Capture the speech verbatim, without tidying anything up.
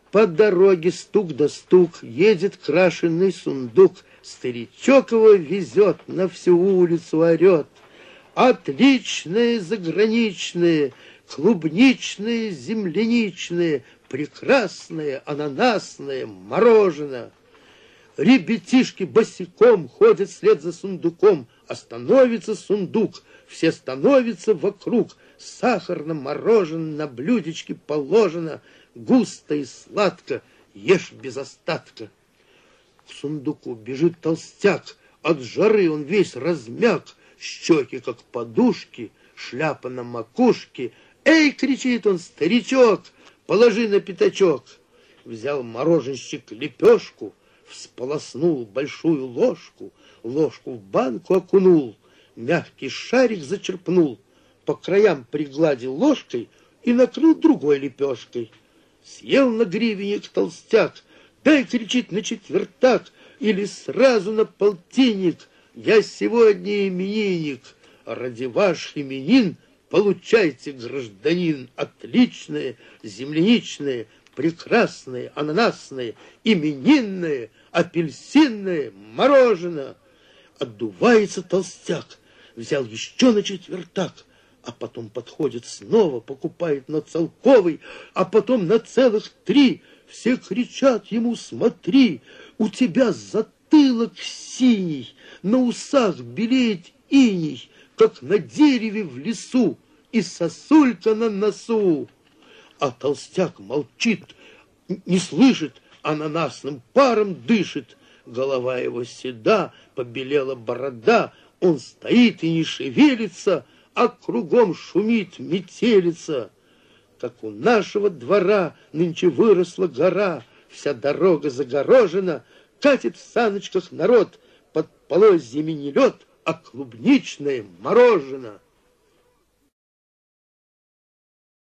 По дороге стук да стук, едет крашеный сундук. Старичок его везет, на всю улицу орет. Отличные заграничные, клубничные, земляничные, прекрасные ананасные мороженое. Ребятишки босиком ходят вслед за сундуком. Остановится сундук, все становятся вокруг. Сахарно мороженое на блюдечке положено. Густо и сладко, ешь без остатка. К сундуку бежит толстяк. От жары он весь размяк. Щеки, как подушки, шляпа на макушке. «Эй!» — кричит он, старичок, положи на пятачок. Взял мороженщик лепешку, всполоснул большую ложку, ложку в банку окунул, мягкий шарик зачерпнул, по краям пригладил ложкой и накрыл другой лепешкой. Съел на гривенник толстяк, дай, кричит, на четвертак или сразу на полтинник. Я сегодня именинник, ради ваш именин получайте, гражданин, отличные, земляничные, прекрасные, ананасные, именинные, апельсинные, мороженое. Отдувается толстяк, взял еще на четвертак, а потом подходит снова, покупает на целковый, а потом на целых три. Все кричат ему: смотри, у тебя затылок синий, на усах белеет иней, как на дереве в лесу, и сосулька на носу. А толстяк молчит, не слышит, ананасным паром дышит. Голова его седа, побелела борода, он стоит и не шевелится, а кругом шумит метелица. Как у нашего двора нынче выросла гора, вся дорога загорожена, катит в саночках народ, под полозьями не лед, а клубничное мороженое.